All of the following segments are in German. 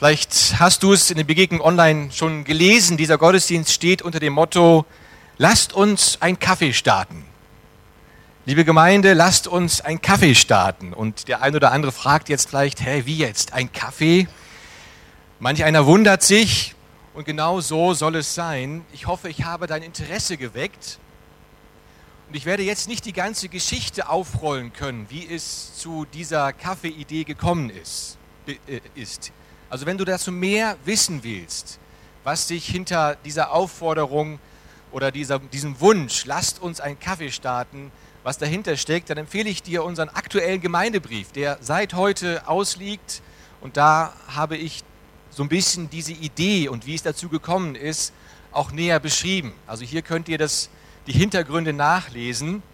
Vielleicht hast du es in den Begegnungen online schon gelesen. Dieser Gottesdienst steht unter dem Motto: Lasst uns einen Kaffee starten. Liebe Gemeinde, lasst uns einen Kaffee starten. Und der ein oder andere fragt jetzt vielleicht: Wie jetzt? Ein Kaffee? Manch einer wundert sich und genau so soll es sein. Ich hoffe, ich habe dein Interesse geweckt. Und ich werde jetzt nicht die ganze Geschichte aufrollen können, wie es zu dieser Kaffee-Idee gekommen ist. Also wenn du dazu mehr wissen willst, was sich hinter dieser Aufforderung oder diesem Wunsch, lasst uns einen Kaffee starten, was dahinter steckt, dann empfehle ich dir unseren aktuellen Gemeindebrief, der seit heute ausliegt. Und da habe ich so ein bisschen diese Idee und wie es dazu gekommen ist, auch näher beschrieben. Also hier könnt ihr die Hintergründe nachlesen.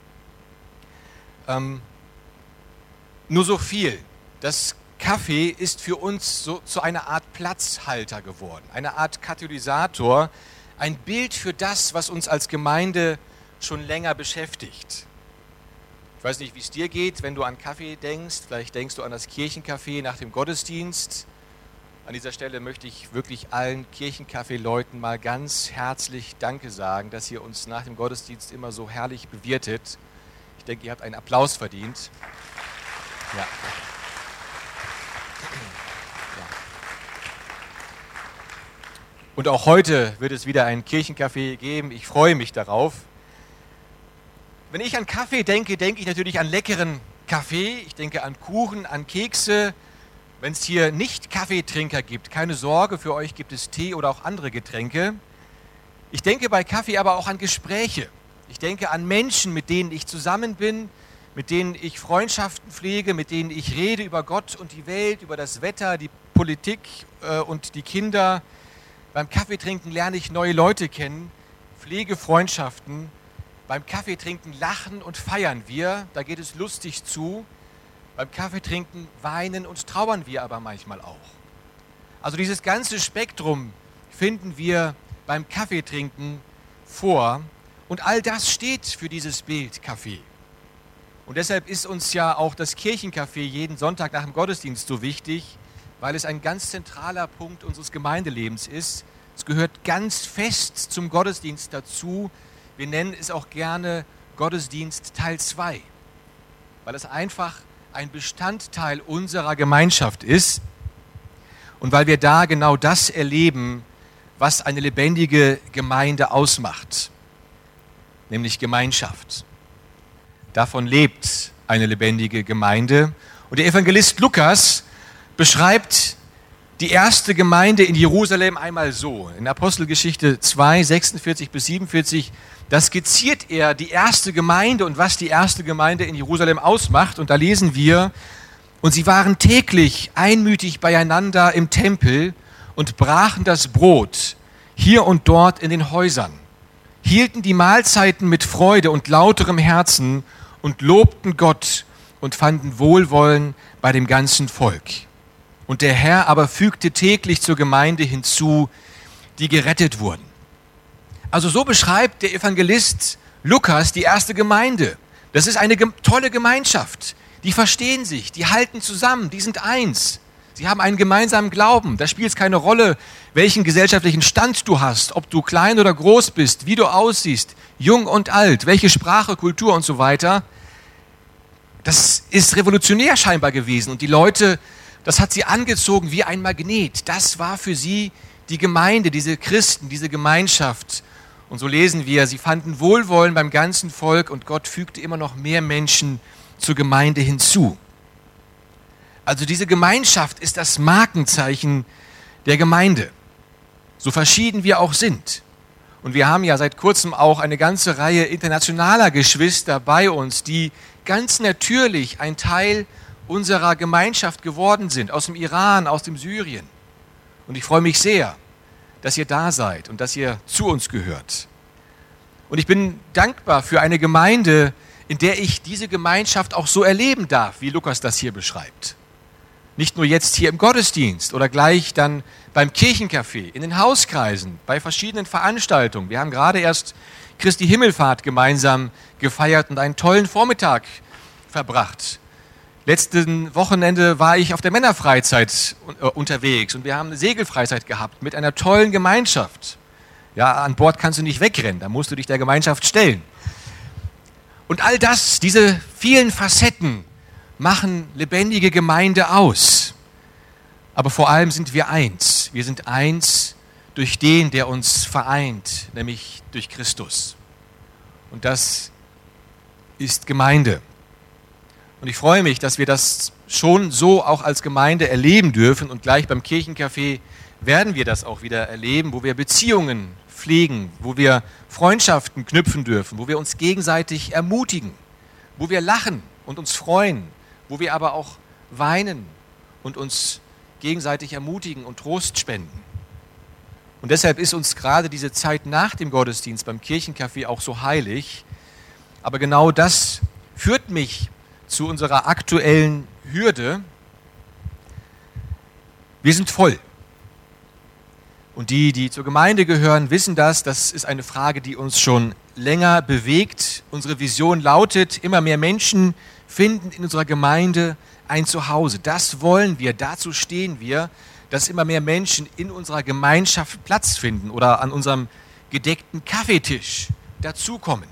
Nur so viel. Das Kaffee ist für uns so zu einer Art Platzhalter geworden, eine Art Katalysator, ein Bild für das, was uns als Gemeinde schon länger beschäftigt. Ich weiß nicht, wie es dir geht, wenn du an Kaffee denkst. Vielleicht denkst du an das Kirchencafé nach dem Gottesdienst. An dieser Stelle möchte ich wirklich allen Kirchencafé-Leuten mal ganz herzlich Danke sagen, dass ihr uns nach dem Gottesdienst immer so herrlich bewirtet. Ich denke, ihr habt einen Applaus verdient. Ja. Und auch heute wird es wieder ein Kirchencafé geben. Ich freue mich darauf. Wenn ich an Kaffee denke, denke ich natürlich an leckeren Kaffee. Ich denke an Kuchen, an Kekse. Wenn es hier nicht Kaffeetrinker gibt, keine Sorge, für euch gibt es Tee oder auch andere Getränke. Ich denke bei Kaffee aber auch an Gespräche. Ich denke an Menschen, mit denen ich zusammen bin, mit denen ich Freundschaften pflege, mit denen ich rede über Gott und die Welt, über das Wetter, die Politik und die Kinder. Beim Kaffeetrinken lerne ich neue Leute kennen, pflege Freundschaften. Beim Kaffeetrinken lachen und feiern wir, da geht es lustig zu. Beim Kaffeetrinken weinen und trauern wir aber manchmal auch. Also dieses ganze Spektrum finden wir beim Kaffeetrinken vor. Und all das steht für dieses Bild Kaffee. Und deshalb ist uns ja auch das Kirchencafé jeden Sonntag nach dem Gottesdienst so wichtig, weil es ein ganz zentraler Punkt unseres Gemeindelebens ist. Es gehört ganz fest zum Gottesdienst dazu. Wir nennen es auch gerne Gottesdienst Teil 2, weil es einfach ein Bestandteil unserer Gemeinschaft ist und weil wir da genau das erleben, was eine lebendige Gemeinde ausmacht, nämlich Gemeinschaft. Davon lebt eine lebendige Gemeinde. Und der Evangelist Lukas beschreibt die erste Gemeinde in Jerusalem einmal so. In Apostelgeschichte 2, 46 bis 47, da skizziert er die erste Gemeinde und was die erste Gemeinde in Jerusalem ausmacht. Und da lesen wir: Und sie waren täglich einmütig beieinander im Tempel und brachen das Brot hier und dort in den Häusern, hielten die Mahlzeiten mit Freude und lauterem Herzen und lobten Gott und fanden Wohlwollen bei dem ganzen Volk. Und der Herr aber fügte täglich zur Gemeinde hinzu, die gerettet wurden. Also so beschreibt der Evangelist Lukas die erste Gemeinde. Das ist eine tolle Gemeinschaft. Die verstehen sich, die halten zusammen, die sind eins. Sie haben einen gemeinsamen Glauben. Da spielt es keine Rolle, welchen gesellschaftlichen Stand du hast, ob du klein oder groß bist, wie du aussiehst, jung und alt, welche Sprache, Kultur und so weiter. Das ist revolutionär scheinbar gewesen. Und die Leute, das hat sie angezogen wie ein Magnet. Das war für sie die Gemeinde, diese Christen, diese Gemeinschaft. Und so lesen wir, sie fanden Wohlwollen beim ganzen Volk und Gott fügte immer noch mehr Menschen zur Gemeinde hinzu. Also diese Gemeinschaft ist das Markenzeichen der Gemeinde, so verschieden wir auch sind. Und wir haben ja seit kurzem auch eine ganze Reihe internationaler Geschwister bei uns, die ganz natürlich ein Teil unserer Gemeinschaft geworden sind, aus dem Iran, aus dem Syrien. Und ich freue mich sehr, dass ihr da seid und dass ihr zu uns gehört. Und ich bin dankbar für eine Gemeinde, in der ich diese Gemeinschaft auch so erleben darf, wie Lukas das hier beschreibt. Nicht nur jetzt hier im Gottesdienst oder gleich dann beim Kirchencafé, in den Hauskreisen, bei verschiedenen Veranstaltungen. Wir haben gerade erst Christi Himmelfahrt gemeinsam gefeiert und einen tollen Vormittag verbracht. Letzten Wochenende war ich auf der Männerfreizeit unterwegs und wir haben eine Segelfreizeit gehabt mit einer tollen Gemeinschaft. Ja, an Bord kannst du nicht wegrennen, da musst du dich der Gemeinschaft stellen. Und all das, diese vielen Facetten machen lebendige Gemeinde aus. Aber vor allem sind wir eins. Wir sind eins durch den, der uns vereint, nämlich durch Christus. Und das ist Gemeinde. Und ich freue mich, dass wir das schon so auch als Gemeinde erleben dürfen. Und gleich beim Kirchencafé werden wir das auch wieder erleben, wo wir Beziehungen pflegen, wo wir Freundschaften knüpfen dürfen, wo wir uns gegenseitig ermutigen, wo wir lachen und uns freuen, wo wir aber auch weinen und uns gegenseitig ermutigen und Trost spenden. Und deshalb ist uns gerade diese Zeit nach dem Gottesdienst beim Kirchencafé auch so heilig. Aber genau das führt mich zu unserer aktuellen Hürde. Wir sind voll. Und die zur Gemeinde gehören, wissen das. Das ist eine Frage, die uns schon länger bewegt. Unsere Vision lautet, immer mehr Menschen finden in unserer Gemeinde ein Zuhause. Das wollen wir, dazu stehen wir, dass immer mehr Menschen in unserer Gemeinschaft Platz finden oder an unserem gedeckten Kaffeetisch dazukommen.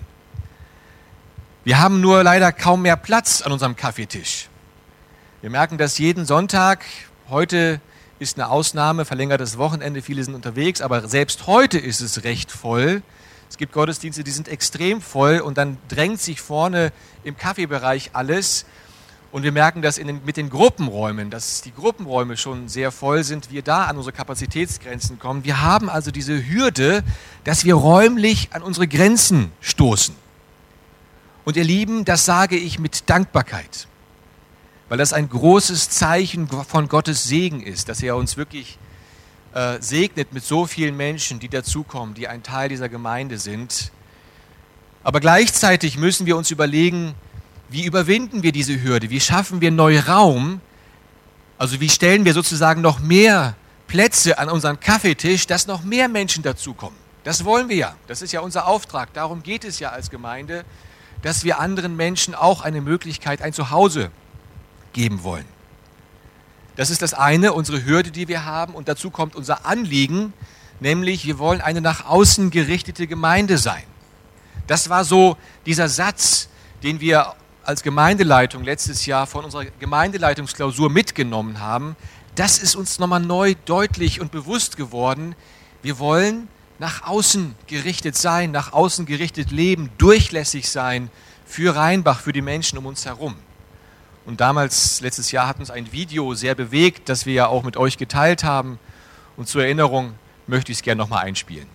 Wir haben nur leider kaum mehr Platz an unserem Kaffeetisch. Wir merken das jeden Sonntag. Heute ist eine Ausnahme, verlängertes Wochenende, viele sind unterwegs, aber selbst heute ist es recht voll. Es gibt Gottesdienste, die sind extrem voll und dann drängt sich vorne im Kaffeebereich alles. Und wir merken das mit den Gruppenräumen, dass die Gruppenräume schon sehr voll sind, wir da an unsere Kapazitätsgrenzen kommen. Wir haben also diese Hürde, dass wir räumlich an unsere Grenzen stoßen. Und ihr Lieben, das sage ich mit Dankbarkeit, weil das ein großes Zeichen von Gottes Segen ist, dass er uns wirklich segnet mit so vielen Menschen, die dazukommen, die ein Teil dieser Gemeinde sind. Aber gleichzeitig müssen wir uns überlegen, wie überwinden wir diese Hürde? Wie schaffen wir neu Raum? Also wie stellen wir sozusagen noch mehr Plätze an unseren Kaffeetisch, dass noch mehr Menschen dazukommen? Das wollen wir ja. Das ist ja unser Auftrag. Darum geht es ja als Gemeinde, dass wir anderen Menschen auch eine Möglichkeit, ein Zuhause geben wollen. Das ist das eine, unsere Hürde, die wir haben. Und dazu kommt unser Anliegen, nämlich wir wollen eine nach außen gerichtete Gemeinde sein. Das war so dieser Satz, den wir als Gemeindeleitung letztes Jahr von unserer Gemeindeleitungsklausur mitgenommen haben. Das ist uns nochmal neu deutlich und bewusst geworden. Wir wollen nach außen gerichtet sein, nach außen gerichtet leben, durchlässig sein für Rheinbach, für die Menschen um uns herum. Und damals, letztes Jahr, hat uns ein Video sehr bewegt, das wir ja auch mit euch geteilt haben. Und zur Erinnerung möchte ich es gerne nochmal einspielen.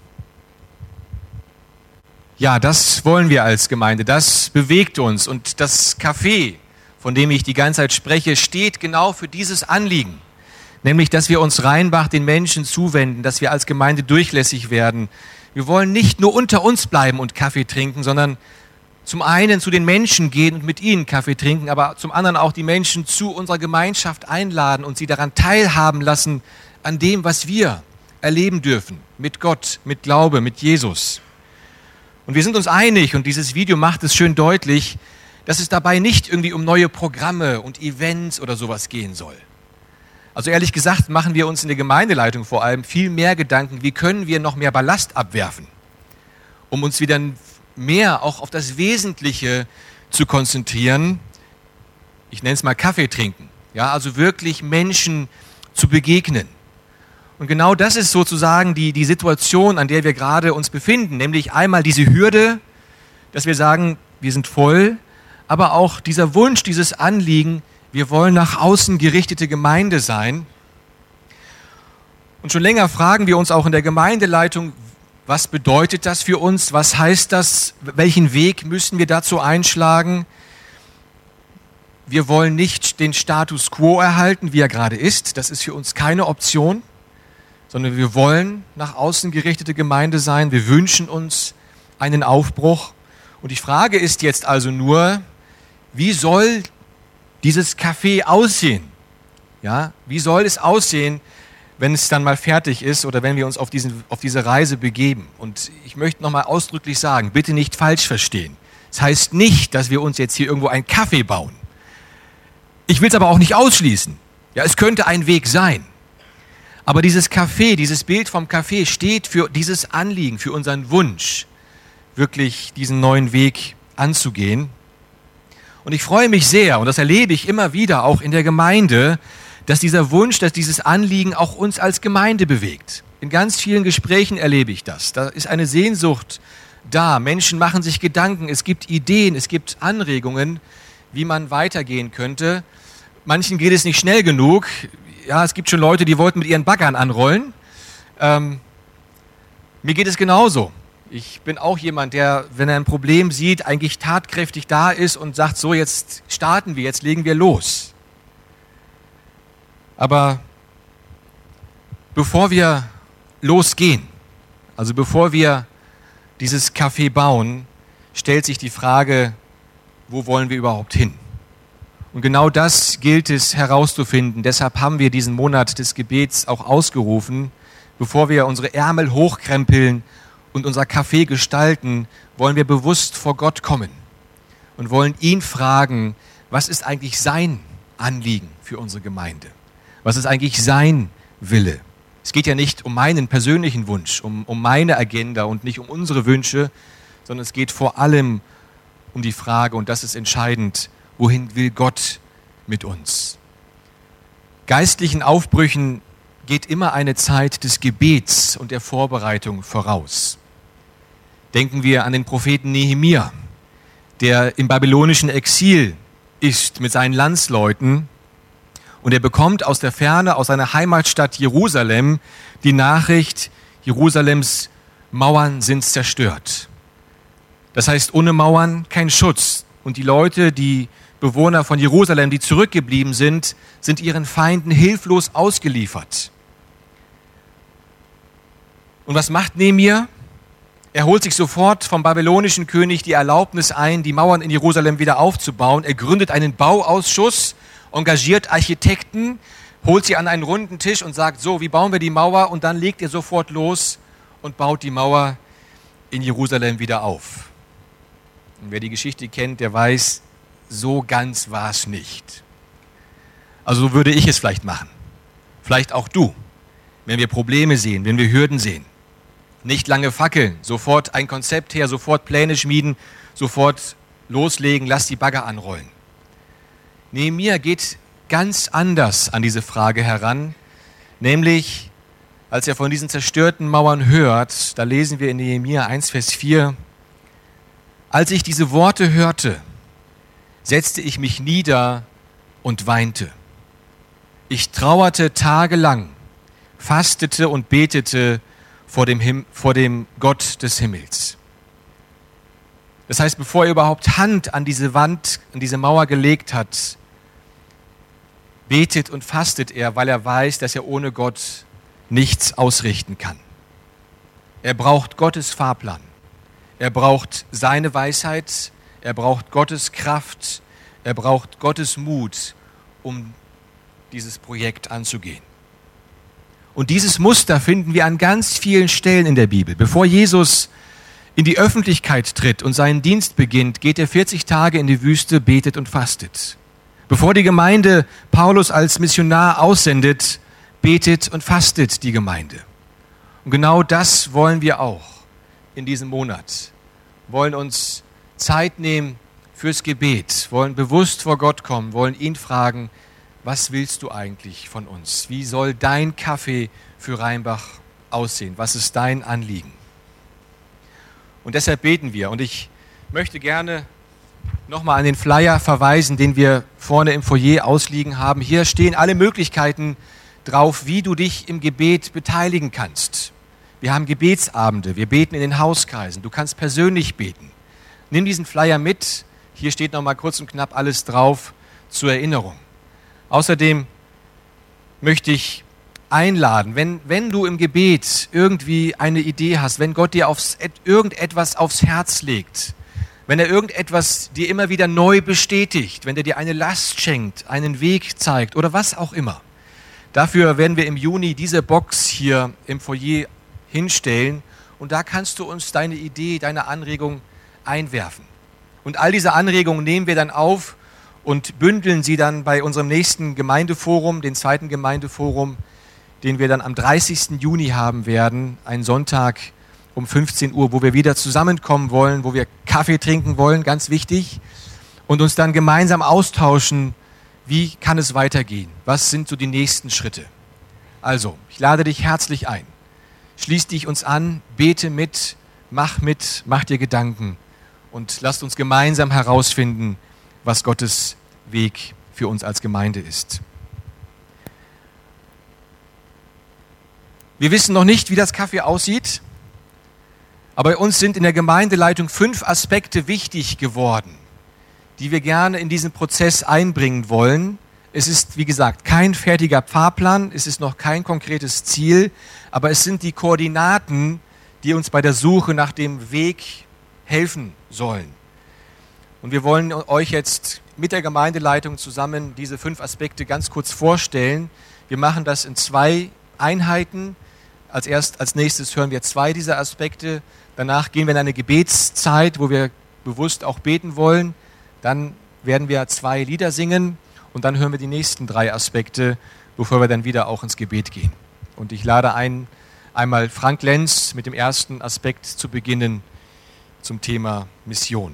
Ja, das wollen wir als Gemeinde, das bewegt uns. Und das Café, von dem ich die ganze Zeit spreche, steht genau für dieses Anliegen. Nämlich, dass wir uns Rheinbach den Menschen zuwenden, dass wir als Gemeinde durchlässig werden. Wir wollen nicht nur unter uns bleiben und Kaffee trinken, sondern zum einen zu den Menschen gehen und mit ihnen Kaffee trinken, aber zum anderen auch die Menschen zu unserer Gemeinschaft einladen und sie daran teilhaben lassen, an dem, was wir erleben dürfen, mit Gott, mit Glaube, mit Jesus. Und wir sind uns einig, und dieses Video macht es schön deutlich, dass es dabei nicht irgendwie um neue Programme und Events oder sowas gehen soll. Also ehrlich gesagt machen wir uns in der Gemeindeleitung vor allem viel mehr Gedanken, wie können wir noch mehr Ballast abwerfen, um uns wieder mehr auch auf das Wesentliche zu konzentrieren. Ich nenne es mal Kaffee trinken. Ja, also wirklich Menschen zu begegnen. Und genau das ist sozusagen die Situation, an der wir gerade uns befinden. Nämlich einmal diese Hürde, dass wir sagen, wir sind voll, aber auch dieser Wunsch, dieses Anliegen, wir wollen nach außen gerichtete Gemeinde sein. Und schon länger fragen wir uns auch in der Gemeindeleitung, was bedeutet das für uns? Was heißt das? Welchen Weg müssen wir dazu einschlagen? Wir wollen nicht den Status quo erhalten, wie er gerade ist. Das ist für uns keine Option, sondern wir wollen nach außen gerichtete Gemeinde sein. Wir wünschen uns einen Aufbruch. Und die Frage ist jetzt also nur, wie soll dieses Café aussehen? Ja, wie soll es aussehen, wenn es dann mal fertig ist oder wenn wir uns auf diese Reise begeben? Und ich möchte nochmal ausdrücklich sagen, bitte nicht falsch verstehen. Das heißt nicht, dass wir uns jetzt hier irgendwo ein Café bauen. Ich will es aber auch nicht ausschließen. Ja, es könnte ein Weg sein. Aber dieses Café, dieses Bild vom Café steht für dieses Anliegen, für unseren Wunsch, wirklich diesen neuen Weg anzugehen. Und ich freue mich sehr, und das erlebe ich immer wieder auch in der Gemeinde, dass dieser Wunsch, dass dieses Anliegen auch uns als Gemeinde bewegt. In ganz vielen Gesprächen erlebe ich das. Da ist eine Sehnsucht da. Menschen machen sich Gedanken, es gibt Ideen, es gibt Anregungen, wie man weitergehen könnte. Manchen geht es nicht schnell genug. Ja, es gibt schon Leute, die wollten mit ihren Baggern anrollen. Mir geht es genauso. Ich bin auch jemand, der, wenn er ein Problem sieht, eigentlich tatkräftig da ist und sagt, so, jetzt starten wir, jetzt legen wir los. Aber bevor wir losgehen, also bevor wir dieses Café bauen, stellt sich die Frage, wo wollen wir überhaupt hin? Und genau das gilt es herauszufinden. Deshalb haben wir diesen Monat des Gebets auch ausgerufen. Bevor wir unsere Ärmel hochkrempeln und unser Café gestalten, wollen wir bewusst vor Gott kommen und wollen ihn fragen, was ist eigentlich sein Anliegen für unsere Gemeinde? Was ist eigentlich sein Wille? Es geht ja nicht um meinen persönlichen Wunsch, um meine Agenda und nicht um unsere Wünsche, sondern es geht vor allem um die Frage, und das ist entscheidend, wohin will Gott mit uns? Geistlichen Aufbrüchen geht immer eine Zeit des Gebets und der Vorbereitung voraus. Denken wir an den Propheten Nehemia, der im babylonischen Exil ist mit seinen Landsleuten, und er bekommt aus der Ferne, aus seiner Heimatstadt Jerusalem, die Nachricht, Jerusalems Mauern sind zerstört. Das heißt, ohne Mauern kein Schutz. Und die Leute, die Bewohner von Jerusalem, die zurückgeblieben sind, sind ihren Feinden hilflos ausgeliefert. Und was macht Nehemia? Er holt sich sofort vom babylonischen König die Erlaubnis ein, die Mauern in Jerusalem wieder aufzubauen. Er gründet einen Bauausschuss, engagiert Architekten, holt sie an einen runden Tisch und sagt, so, wie bauen wir die Mauer? Und dann legt er sofort los und baut die Mauer in Jerusalem wieder auf. Und wer die Geschichte kennt, der weiß, so ganz war es nicht. Also so würde ich es vielleicht machen. Vielleicht auch du, wenn wir Probleme sehen, wenn wir Hürden sehen. Nicht lange fackeln, sofort ein Konzept her, sofort Pläne schmieden, sofort loslegen, lass die Bagger anrollen. Nehemia geht ganz anders an diese Frage heran, nämlich als er von diesen zerstörten Mauern hört, da lesen wir in Nehemia 1, Vers 4, als ich diese Worte hörte, setzte ich mich nieder und weinte. Ich trauerte tagelang, fastete und betete vor dem Gott des Himmels. Das heißt, bevor er überhaupt Hand an diese Wand, an diese Mauer gelegt hat, betet und fastet er, weil er weiß, dass er ohne Gott nichts ausrichten kann. Er braucht Gottes Fahrplan. Er braucht seine Weisheit. Er braucht Gottes Kraft. Er braucht Gottes Mut, um dieses Projekt anzugehen. Und dieses Muster finden wir an ganz vielen Stellen in der Bibel. Bevor Jesus in die Öffentlichkeit tritt und seinen Dienst beginnt, geht er 40 Tage in die Wüste, betet und fastet. Bevor die Gemeinde Paulus als Missionar aussendet, betet und fastet die Gemeinde. Und genau das wollen wir auch in diesem Monat. Wir wollen uns Zeit nehmen fürs Gebet, wollen bewusst vor Gott kommen, wollen ihn fragen, was willst du eigentlich von uns? Wie soll dein Kaffee für Rheinbach aussehen? Was ist dein Anliegen? Und deshalb beten wir. Und ich möchte gerne nochmal an den Flyer verweisen, den wir vorne im Foyer ausliegen haben. Hier stehen alle Möglichkeiten drauf, wie du dich im Gebet beteiligen kannst. Wir haben Gebetsabende, wir beten in den Hauskreisen. Du kannst persönlich beten. Nimm diesen Flyer mit. Hier steht nochmal kurz und knapp alles drauf zur Erinnerung. Außerdem möchte ich einladen, wenn du im Gebet irgendwie eine Idee hast, wenn Gott dir irgendetwas aufs Herz legt, wenn er irgendetwas dir immer wieder neu bestätigt, wenn er dir eine Last schenkt, einen Weg zeigt oder was auch immer. Dafür werden wir im Juni diese Box hier im Foyer hinstellen und da kannst du uns deine Idee, deine Anregung einwerfen. Und all diese Anregungen nehmen wir dann auf und bündeln sie dann bei unserem nächsten Gemeindeforum, den zweiten Gemeindeforum, den wir dann am 30. Juni haben werden, einen Sonntag um 15 Uhr, wo wir wieder zusammenkommen wollen, wo wir Kaffee trinken wollen, ganz wichtig, und uns dann gemeinsam austauschen, wie kann es weitergehen, was sind so die nächsten Schritte. Also, ich lade dich herzlich ein, schließ dich uns an, bete mit, mach dir Gedanken und lasst uns gemeinsam herausfinden, was Gottes Weg für uns als Gemeinde ist. Wir wissen noch nicht, wie das Kaffee aussieht, aber bei uns sind in der Gemeindeleitung 5 Aspekte wichtig geworden, die wir gerne in diesen Prozess einbringen wollen. Es ist, wie gesagt, kein fertiger Fahrplan, es ist noch kein konkretes Ziel, aber es sind die Koordinaten, die uns bei der Suche nach dem Weg helfen sollen. Und wir wollen euch jetzt mit der Gemeindeleitung zusammen diese 5 Aspekte ganz kurz vorstellen. Wir machen das in 2 Einheiten. Als nächstes hören wir 2 dieser Aspekte. Danach gehen wir in eine Gebetszeit, wo wir bewusst auch beten wollen. Dann werden wir 2 Lieder singen und dann hören wir die nächsten 3 Aspekte, bevor wir dann wieder auch ins Gebet gehen. Und ich lade ein, einmal Frank Lenz mit dem ersten Aspekt zu beginnen zum Thema Mission.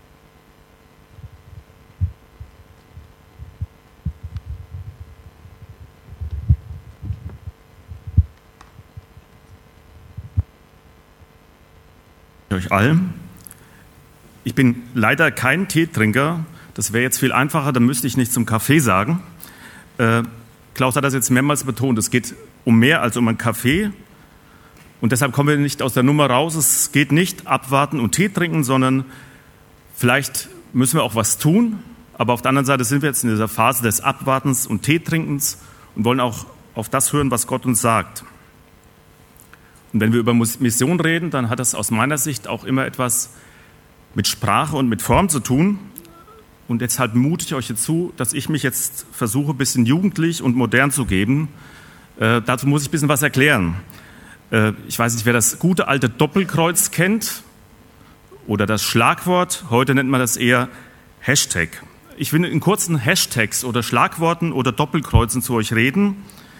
Euch allen. Ich bin leider kein Teetrinker. Das wäre jetzt viel einfacher, dann müsste ich nicht zum Kaffee sagen. Klaus hat das jetzt mehrmals betont. Es geht um mehr als um einen Kaffee. Und deshalb kommen wir nicht aus der Nummer raus. Es geht nicht abwarten und Tee trinken, sondern vielleicht müssen wir auch was tun. Aber auf der anderen Seite sind wir jetzt in dieser Phase des Abwartens und Teetrinkens und wollen auch auf das hören, was Gott uns sagt. Und wenn wir über Mission reden, dann hat das aus meiner Sicht auch immer etwas mit Sprache und mit Form zu tun. Und deshalb mute ich euch zu, dass ich mich jetzt versuche, ein bisschen jugendlich und modern zu geben. Dazu muss ich ein bisschen was erklären. Ich weiß nicht, wer das gute alte Doppelkreuz kennt oder das Schlagwort. Heute nennt man das eher Hashtag. Ich will in kurzen Hashtags oder Schlagworten oder Doppelkreuzen zu euch reden.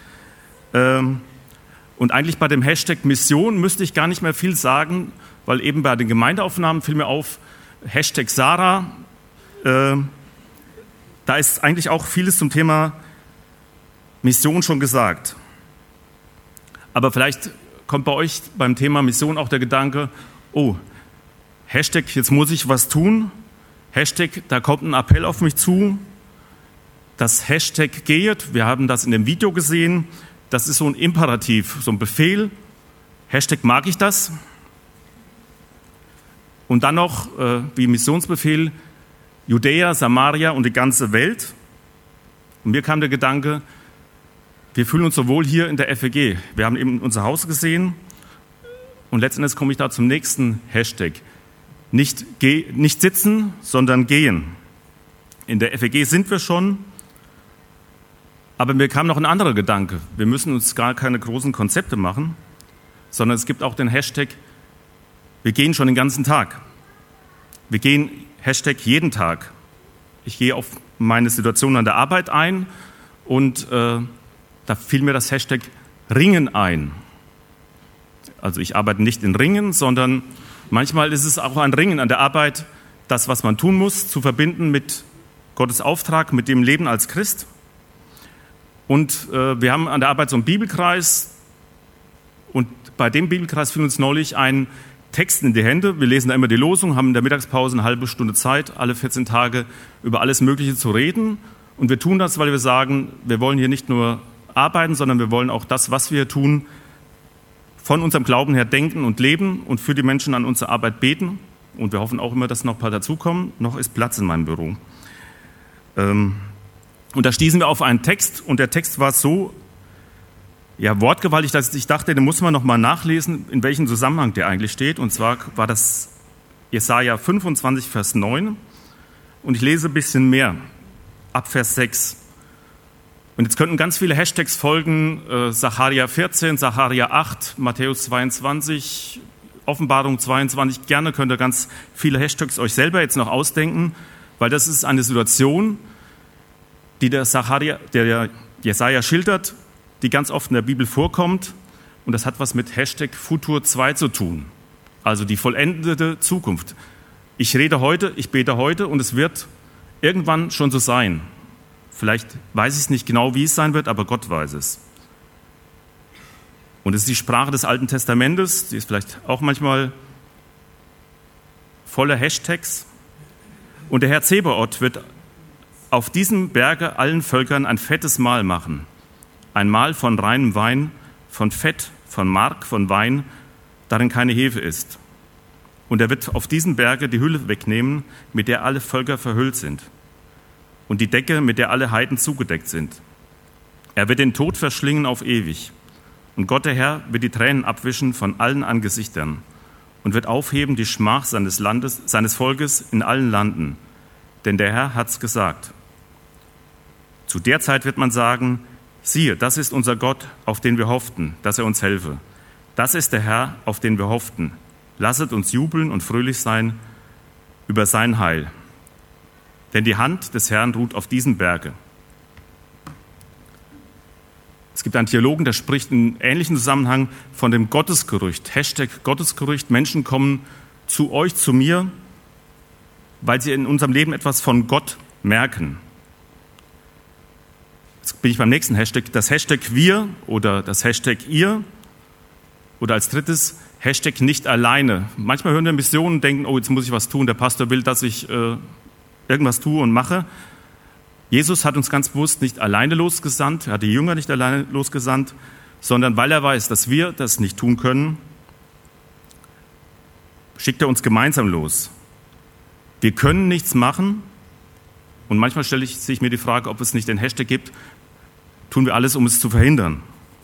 Und eigentlich bei dem Hashtag Mission müsste ich gar nicht mehr viel sagen, weil eben bei den Gemeindeaufnahmen fiel mir auf, Hashtag Sarah, da ist eigentlich auch vieles zum Thema Mission schon gesagt. Aber vielleicht kommt bei euch beim Thema Mission auch der Gedanke, oh, Hashtag, jetzt muss ich was tun, Hashtag, da kommt ein Appell auf mich zu, das Hashtag geht, wir haben das in dem Video gesehen, das ist so ein Imperativ, so ein Befehl. Hashtag mag ich das. Und dann noch, wie Missionsbefehl, Judäa, Samaria und die ganze Welt. Und mir kam der Gedanke, wir fühlen uns so wohl hier in der FEG. Wir haben eben unser Haus gesehen. Und letzten Endes komme ich da zum nächsten Hashtag. Nicht sitzen, sondern gehen. In der FEG sind wir schon. Aber mir kam noch ein anderer Gedanke. Wir müssen uns gar keine großen Konzepte machen, sondern es gibt auch den Hashtag, wir gehen schon den ganzen Tag. Wir gehen Hashtag jeden Tag. Ich gehe auf meine Situation an der Arbeit ein und da fiel mir das Hashtag Ringen ein. Also ich arbeite nicht in Ringen, sondern manchmal ist es auch ein Ringen an der Arbeit, das, was man tun muss, zu verbinden mit Gottes Auftrag, mit dem Leben als Christ. Und wir haben an der Arbeit so einen Bibelkreis und bei dem Bibelkreis fiel uns neulich ein Text in die Hände. Wir lesen da immer die Losung, haben in der Mittagspause eine halbe Stunde Zeit, alle 14 Tage über alles Mögliche zu reden. Und wir tun das, weil wir sagen, wir wollen hier nicht nur arbeiten, sondern wir wollen auch das, was wir tun, von unserem Glauben her denken und leben und für die Menschen an unserer Arbeit beten. Und wir hoffen auch immer, dass noch ein paar dazukommen. Noch ist Platz in meinem Büro. Und da stießen wir auf einen Text und der Text war so wortgewaltig, dass ich dachte, den muss man noch mal nachlesen, in welchem Zusammenhang der eigentlich steht. Und zwar war das Jesaja 25, Vers 9. Und ich lese ein bisschen mehr, ab Vers 6. Und jetzt könnten ganz viele Hashtags folgen, Sacharja 14, Sacharja 8, Matthäus 22, Offenbarung 22. Gerne könnt ihr ganz viele Hashtags euch selber jetzt noch ausdenken, weil das ist eine Situation, die der Jesaja schildert, die ganz oft in der Bibel vorkommt. Und das hat was mit Hashtag Futur 2 zu tun, also die vollendete Zukunft. Ich rede heute, ich bete heute und es wird irgendwann schon so sein. Vielleicht weiß ich es nicht genau, wie es sein wird, aber Gott weiß es. Und es ist die Sprache des Alten Testamentes, die ist vielleicht auch manchmal voller Hashtags. Und der Herr Zebaoth wird auf diesem Berge allen Völkern ein fettes Mahl machen. Ein Mahl von reinem Wein, von Fett, von Mark, von Wein, darin keine Hefe ist. Und er wird auf diesem Berge die Hülle wegnehmen, mit der alle Völker verhüllt sind. Und die Decke, mit der alle Heiden zugedeckt sind. Er wird den Tod verschlingen auf ewig. Und Gott, der Herr, wird die Tränen abwischen von allen Angesichtern und wird aufheben die Schmach seines Volkes in allen Landen. Denn der Herr hat's gesagt. Zu der Zeit wird man sagen, siehe, das ist unser Gott, auf den wir hofften, dass er uns helfe. Das ist der Herr, auf den wir hofften. Lasset uns jubeln und fröhlich sein über sein Heil. Denn die Hand des Herrn ruht auf diesem Berge. Es gibt einen Theologen, der spricht in ähnlichen Zusammenhang von dem Gottesgerücht. Hashtag Gottesgerücht. Menschen kommen zu euch, zu mir, weil sie in unserem Leben etwas von Gott merken. Jetzt bin ich beim nächsten Hashtag. Das Hashtag wir oder das Hashtag ihr. Oder als drittes Hashtag nicht alleine. Manchmal hören wir Missionen und denken, oh, jetzt muss ich was tun. Der Pastor will, dass ich irgendwas tue und mache. Jesus hat uns ganz bewusst nicht alleine losgesandt, er hat die Jünger nicht alleine losgesandt, sondern weil er weiß, dass wir das nicht tun können, schickt er uns gemeinsam los. Wir können nichts machen und manchmal stelle ich mir die Frage, ob es nicht den Hashtag gibt, tun wir alles, um es zu verhindern.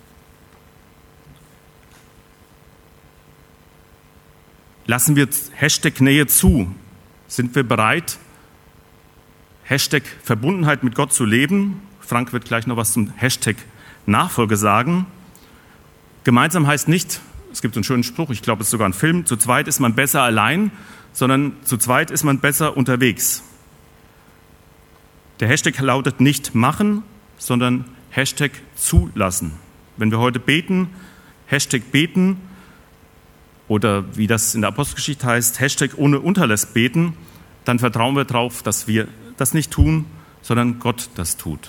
Lassen wir Hashtag Nähe zu? Sind wir bereit, Hashtag Verbundenheit mit Gott zu leben? Frank wird gleich noch was zum Hashtag Nachfolge sagen. Gemeinsam heißt nicht, es gibt einen schönen Spruch, ich glaube, es ist sogar ein Film, zu zweit ist man besser allein, sondern zu zweit ist man besser unterwegs. Der Hashtag lautet nicht machen, sondern Hashtag zulassen. Wenn wir heute beten, Hashtag beten, oder wie das in der Apostelgeschichte heißt, Hashtag ohne Unterlass beten, dann vertrauen wir darauf, dass wir das nicht tun, sondern Gott das tut.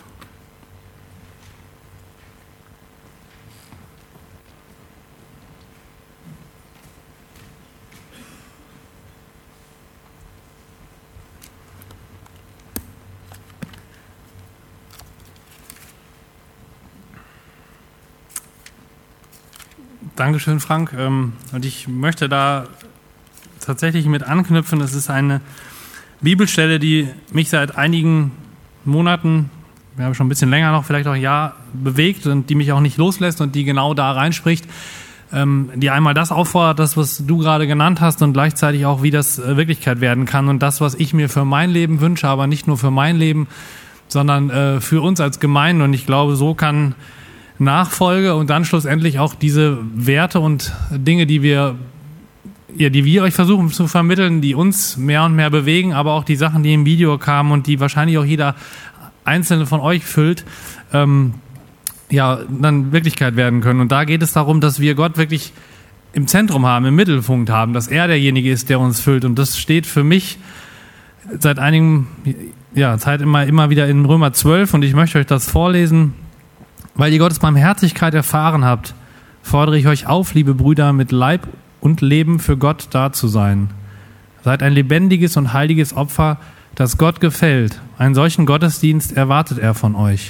Dankeschön, Frank. Und ich möchte da tatsächlich mit anknüpfen. Es ist eine Bibelstelle, die mich seit einigen Monaten, wir haben schon ein bisschen länger noch, vielleicht auch ein Jahr bewegt und die mich auch nicht loslässt und die genau da reinspricht, die einmal das auffordert, das, was du gerade genannt hast und gleichzeitig auch, wie das Wirklichkeit werden kann und das, was ich mir für mein Leben wünsche, aber nicht nur für mein Leben, sondern für uns als Gemeinde. Und ich glaube, so kann Nachfolge und dann schlussendlich auch diese Werte und Dinge, die wir euch versuchen zu vermitteln, die uns mehr und mehr bewegen, aber auch die Sachen, die im Video kamen und die wahrscheinlich auch jeder Einzelne von euch füllt, dann Wirklichkeit werden können. Und da geht es darum, dass wir Gott wirklich im Zentrum haben, im Mittelpunkt haben, dass er derjenige ist, der uns füllt. Und das steht für mich seit einigen Zeit immer wieder in Römer 12 und ich möchte euch das vorlesen. Weil ihr Gottes Barmherzigkeit erfahren habt, fordere ich euch auf, liebe Brüder, mit Leib und Leben für Gott da zu sein. Seid ein lebendiges und heiliges Opfer, das Gott gefällt. Einen solchen Gottesdienst erwartet er von euch.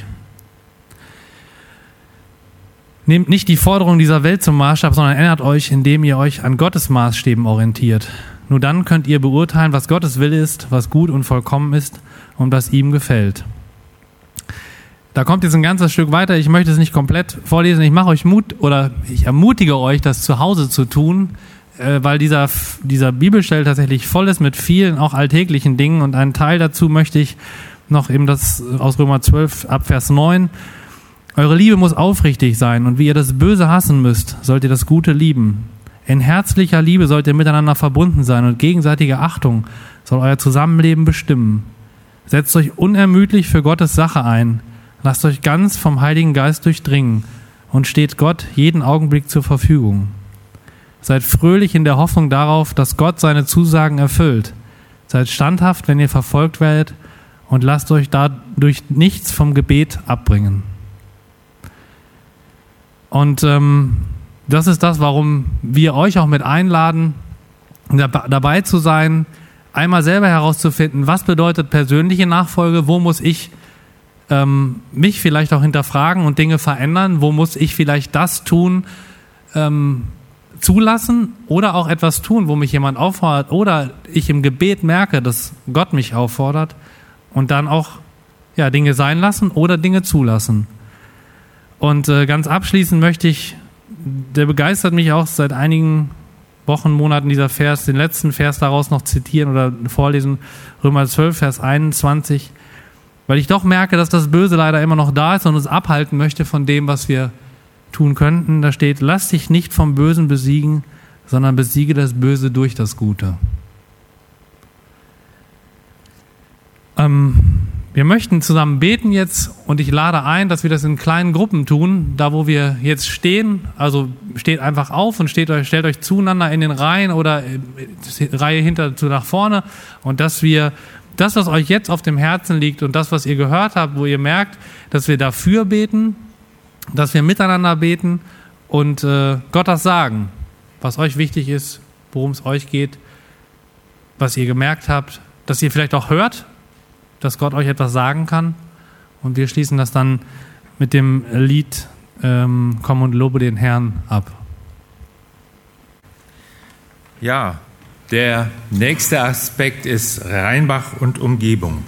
Nehmt nicht die Forderungen dieser Welt zum Maßstab, sondern ändert euch, indem ihr euch an Gottes Maßstäben orientiert. Nur dann könnt ihr beurteilen, was Gottes Wille ist, was gut und vollkommen ist und was ihm gefällt. Da kommt jetzt ein ganzes Stück weiter. Ich möchte es nicht komplett vorlesen. Ich ermutige euch, das zu Hause zu tun, weil dieser Bibelstelle tatsächlich voll ist mit vielen auch alltäglichen Dingen. Und einen Teil dazu möchte ich noch eben das aus Römer 12 ab Vers 9. Eure Liebe muss aufrichtig sein und wie ihr das Böse hassen müsst, sollt ihr das Gute lieben. In herzlicher Liebe sollt ihr miteinander verbunden sein und gegenseitige Achtung soll euer Zusammenleben bestimmen. Setzt euch unermüdlich für Gottes Sache ein. Lasst euch ganz vom Heiligen Geist durchdringen und steht Gott jeden Augenblick zur Verfügung. Seid fröhlich in der Hoffnung darauf, dass Gott seine Zusagen erfüllt. Seid standhaft, wenn ihr verfolgt werdet, und lasst euch dadurch nichts vom Gebet abbringen. Und das ist das, warum wir euch auch mit einladen, dabei zu sein, einmal selber herauszufinden, was bedeutet persönliche Nachfolge, wo muss ich mich vielleicht auch hinterfragen und Dinge verändern, wo muss ich vielleicht das tun, zulassen oder auch etwas tun, wo mich jemand auffordert oder ich im Gebet merke, dass Gott mich auffordert und dann auch Dinge sein lassen oder Dinge zulassen. Und ganz abschließend möchte ich, der begeistert mich auch seit einigen Wochen, Monaten dieser Vers, den letzten Vers daraus noch zitieren oder vorlesen, Römer 12, Vers 21, weil ich doch merke, dass das Böse leider immer noch da ist und uns abhalten möchte von dem, was wir tun könnten. Da steht, lass dich nicht vom Bösen besiegen, sondern besiege das Böse durch das Gute. Wir möchten zusammen beten jetzt und ich lade ein, dass wir das in kleinen Gruppen tun, da wo wir jetzt stehen. Also steht einfach auf und stellt euch zueinander in den Reihen oder Reihe hinter zu nach vorne und dass wir das, was euch jetzt auf dem Herzen liegt und das, was ihr gehört habt, wo ihr merkt, dass wir dafür beten, dass wir miteinander beten und Gott das sagen, was euch wichtig ist, worum es euch geht, was ihr gemerkt habt, dass ihr vielleicht auch hört, dass Gott euch etwas sagen kann. Und wir schließen das dann mit dem Lied Komm und lobe den Herrn ab. Ja, der nächste Aspekt ist Rheinbach und Umgebung.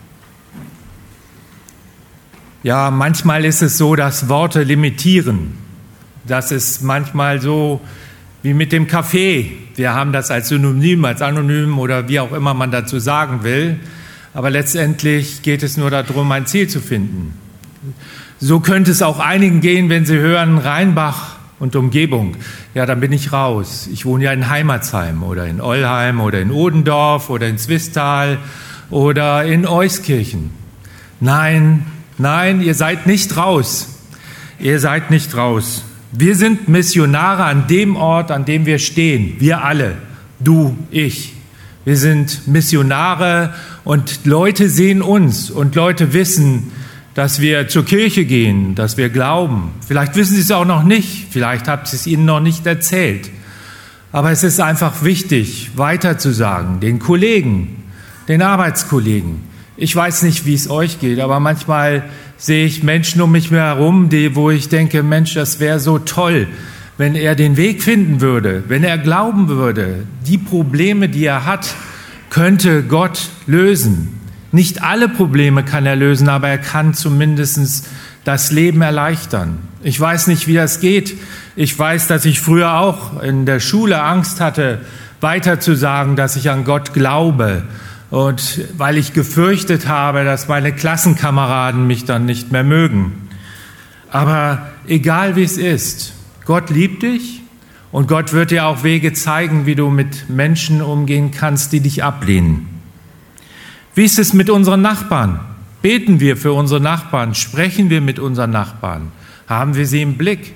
Ja, manchmal ist es so, dass Worte limitieren. Das ist manchmal so wie mit dem Kaffee. Wir haben das als Synonym, als Anonym oder wie auch immer man dazu sagen will. Aber letztendlich geht es nur darum, ein Ziel zu finden. So könnte es auch einigen gehen, wenn sie hören Rheinbach und Umgebung. Ja, dann bin ich raus. Ich wohne ja in Heimatsheim oder in Ollheim oder in Odendorf oder in Zwistal oder in Euskirchen. Nein, ihr seid nicht raus. Ihr seid nicht raus. Wir sind Missionare an dem Ort, an dem wir stehen. Wir alle. Du, ich. Wir sind Missionare und Leute sehen uns und Leute wissen, dass wir zur Kirche gehen, dass wir glauben. Vielleicht wissen sie es auch noch nicht, vielleicht habt ihr es ihnen noch nicht erzählt. Aber es ist einfach wichtig, weiterzusagen, den Kollegen, den Arbeitskollegen. Ich weiß nicht, wie es euch geht, aber manchmal sehe ich Menschen um mich herum, wo ich denke, Mensch, das wäre so toll, wenn er den Weg finden würde, wenn er glauben würde, die Probleme, die er hat, könnte Gott lösen. Nicht alle Probleme kann er lösen, aber er kann zumindest das Leben erleichtern. Ich weiß nicht, wie das geht. Ich weiß, dass ich früher auch in der Schule Angst hatte, weiter zu sagen, dass ich an Gott glaube. Und weil ich gefürchtet habe, dass meine Klassenkameraden mich dann nicht mehr mögen. Aber egal wie es ist, Gott liebt dich und Gott wird dir auch Wege zeigen, wie du mit Menschen umgehen kannst, die dich ablehnen. Wie ist es mit unseren Nachbarn? Beten wir für unsere Nachbarn? Sprechen wir mit unseren Nachbarn? Haben wir sie im Blick?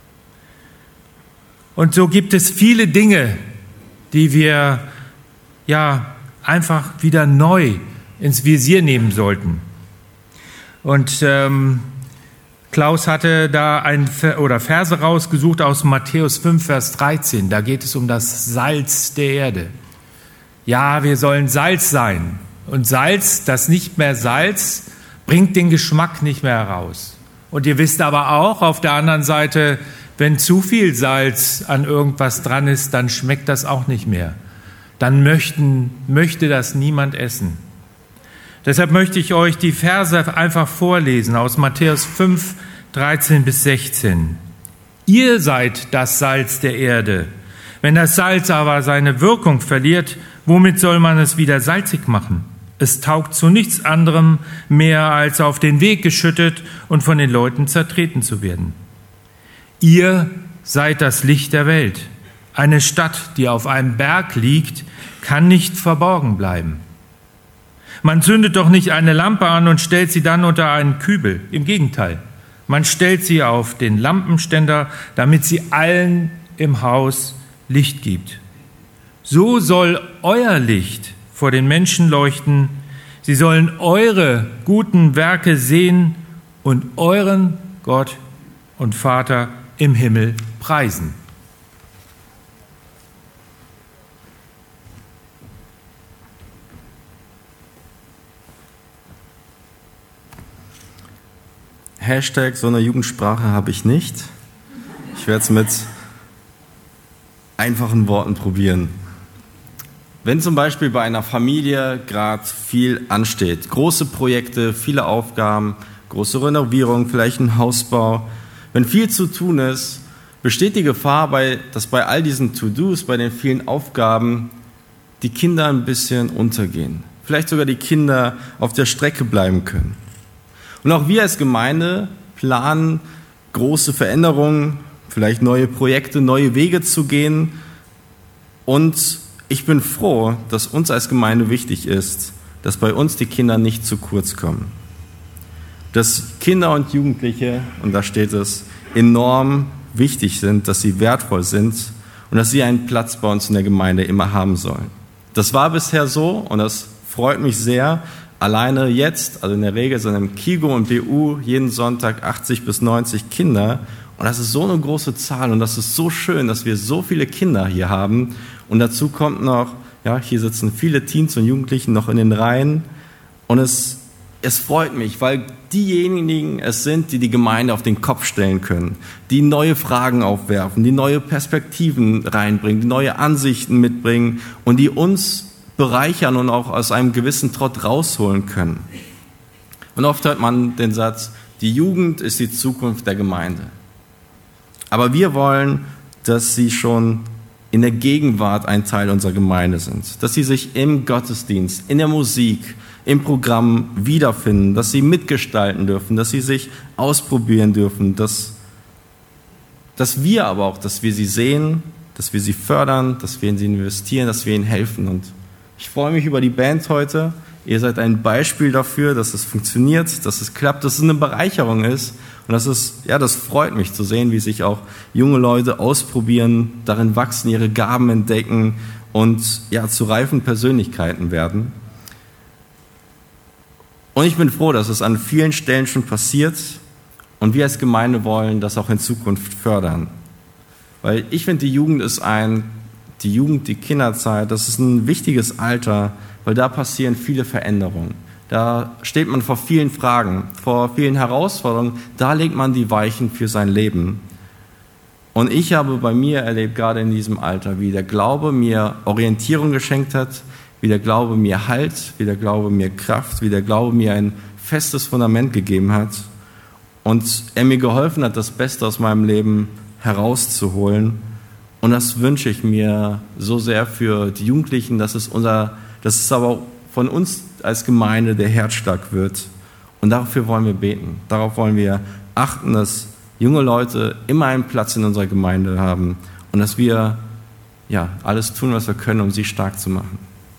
Und so gibt es viele Dinge, die wir einfach wieder neu ins Visier nehmen sollten. Und Klaus hatte da Verse rausgesucht aus Matthäus 5, Vers 13. Da geht es um das Salz der Erde. Ja, wir sollen Salz sein. Und Salz, das nicht mehr Salz, bringt den Geschmack nicht mehr heraus. Und ihr wisst aber auch, auf der anderen Seite, wenn zu viel Salz an irgendwas dran ist, dann schmeckt das auch nicht mehr. Dann möchte das niemand essen. Deshalb möchte ich euch die Verse einfach vorlesen aus Matthäus 5, 13 bis 16. Ihr seid das Salz der Erde. Wenn das Salz aber seine Wirkung verliert, womit soll man es wieder salzig machen? Es taugt zu nichts anderem mehr, als auf den Weg geschüttet und von den Leuten zertreten zu werden. Ihr seid das Licht der Welt. Eine Stadt, die auf einem Berg liegt, kann nicht verborgen bleiben. Man zündet doch nicht eine Lampe an und stellt sie dann unter einen Kübel. Im Gegenteil, man stellt sie auf den Lampenständer, damit sie allen im Haus Licht gibt. So soll euer Licht vor den Menschen leuchten. Sie sollen eure guten Werke sehen und euren Gott und Vater im Himmel preisen. Hashtag, so eine Jugendsprache habe ich nicht. Ich werde es mit einfachen Worten probieren. Wenn zum Beispiel bei einer Familie gerade viel ansteht, große Projekte, viele Aufgaben, große Renovierung, vielleicht ein Hausbau, wenn viel zu tun ist, besteht die Gefahr, dass bei all diesen To-Dos, bei den vielen Aufgaben, die Kinder ein bisschen untergehen. Vielleicht sogar die Kinder auf der Strecke bleiben können. Und auch wir als Gemeinde planen große Veränderungen, vielleicht neue Projekte, neue Wege zu gehen. Und ich bin froh, dass uns als Gemeinde wichtig ist, dass bei uns die Kinder nicht zu kurz kommen. Dass Kinder und Jugendliche, und da steht es, enorm wichtig sind, dass sie wertvoll sind und dass sie einen Platz bei uns in der Gemeinde immer haben sollen. Das war bisher so und das freut mich sehr. Alleine jetzt, also in der Regel sind im Kigo und BU jeden Sonntag 80 bis 90 Kinder. Und das ist so eine große Zahl und das ist so schön, dass wir so viele Kinder hier haben. Und dazu kommt noch, ja, hier sitzen viele Teens und Jugendlichen noch in den Reihen. Und es freut mich, weil diejenigen es sind, die die Gemeinde auf den Kopf stellen können, die neue Fragen aufwerfen, die neue Perspektiven reinbringen, die neue Ansichten mitbringen und die uns bereichern und auch aus einem gewissen Trott rausholen können. Und oft hört man den Satz, die Jugend ist die Zukunft der Gemeinde. Aber wir wollen, dass sie schon in der Gegenwart ein Teil unserer Gemeinde sind, dass sie sich im Gottesdienst, in der Musik, im Programm wiederfinden, dass sie mitgestalten dürfen, dass sie sich ausprobieren dürfen, dass wir aber auch, dass wir sie sehen, dass wir sie fördern, dass wir in sie investieren, dass wir ihnen helfen. Und ich freue mich über die Band heute. Ihr seid ein Beispiel dafür, dass es funktioniert, dass es klappt, dass es eine Bereicherung ist. Und das freut mich zu sehen, wie sich auch junge Leute ausprobieren, darin wachsen, ihre Gaben entdecken und zu reifen Persönlichkeiten werden. Und ich bin froh, dass es an vielen Stellen schon passiert und wir als Gemeinde wollen das auch in Zukunft fördern. Weil ich finde, die Jugend, die Kinderzeit, das ist ein wichtiges Alter, weil da passieren viele Veränderungen. Da steht man vor vielen Fragen, vor vielen Herausforderungen. Da legt man die Weichen für sein Leben. Und ich habe bei mir erlebt, gerade in diesem Alter, wie der Glaube mir Orientierung geschenkt hat, wie der Glaube mir Halt, wie der Glaube mir Kraft, wie der Glaube mir ein festes Fundament gegeben hat und er mir geholfen hat, das Beste aus meinem Leben herauszuholen. Und das wünsche ich mir so sehr für die Jugendlichen, dass es aber auch von uns als Gemeinde der Herzschlag wird. Und dafür wollen wir beten. Darauf wollen wir achten, dass junge Leute immer einen Platz in unserer Gemeinde haben und dass wir alles tun, was wir können, um sie stark zu machen.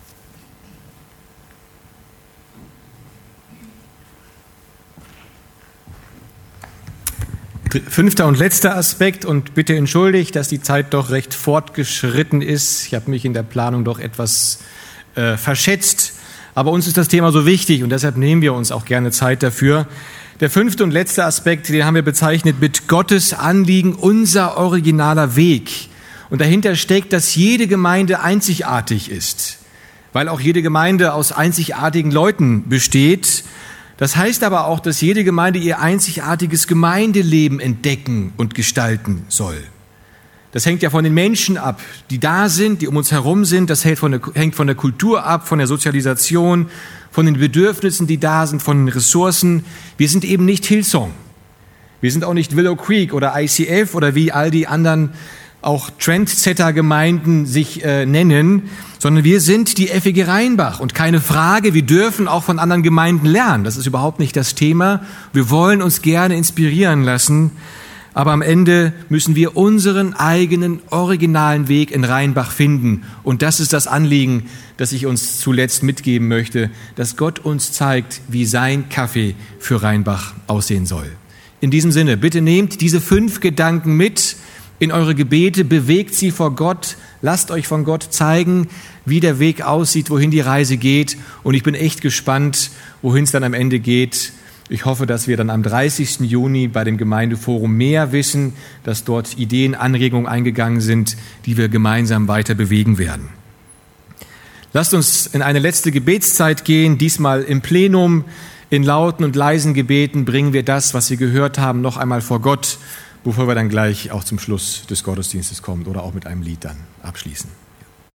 Fünfter und letzter Aspekt, und bitte entschuldigt, dass die Zeit doch recht fortgeschritten ist. Ich habe mich in der Planung doch etwas verschätzt, aber uns ist das Thema so wichtig und deshalb nehmen wir uns auch gerne Zeit dafür. Der fünfte und letzte Aspekt, den haben wir bezeichnet mit Gottes Anliegen, unser originaler Weg. Und dahinter steckt, dass jede Gemeinde einzigartig ist, weil auch jede Gemeinde aus einzigartigen Leuten besteht. Das heißt aber auch, dass jede Gemeinde ihr einzigartiges Gemeindeleben entdecken und gestalten soll. Das hängt ja von den Menschen ab, die da sind, die um uns herum sind. Das hängt von der Kultur ab, von der Sozialisation, von den Bedürfnissen, die da sind, von den Ressourcen. Wir sind eben nicht Hillsong. Wir sind auch nicht Willow Creek oder ICF oder wie all die anderen auch Trendsetter-Gemeinden sich nennen, sondern wir sind die FEG Rheinbach. Und keine Frage, wir dürfen auch von anderen Gemeinden lernen. Das ist überhaupt nicht das Thema. Wir wollen uns gerne inspirieren lassen, Aber am Ende müssen wir unseren eigenen originalen Weg in Rheinbach finden. Und das ist das Anliegen, das ich uns zuletzt mitgeben möchte, dass Gott uns zeigt, wie sein Kaffee für Rheinbach aussehen soll. In diesem Sinne, bitte nehmt diese 5 Gedanken mit in eure Gebete, bewegt sie vor Gott, lasst euch von Gott zeigen, wie der Weg aussieht, wohin die Reise geht. Und ich bin echt gespannt, wohin es dann am Ende geht. Ich hoffe, dass wir dann am 30. Juni bei dem Gemeindeforum mehr wissen, dass dort Ideen, Anregungen eingegangen sind, die wir gemeinsam weiter bewegen werden. Lasst uns in eine letzte Gebetszeit gehen, diesmal im Plenum. In lauten und leisen Gebeten bringen wir das, was wir gehört haben, noch einmal vor Gott, bevor wir dann gleich auch zum Schluss des Gottesdienstes kommen oder auch mit einem Lied dann abschließen.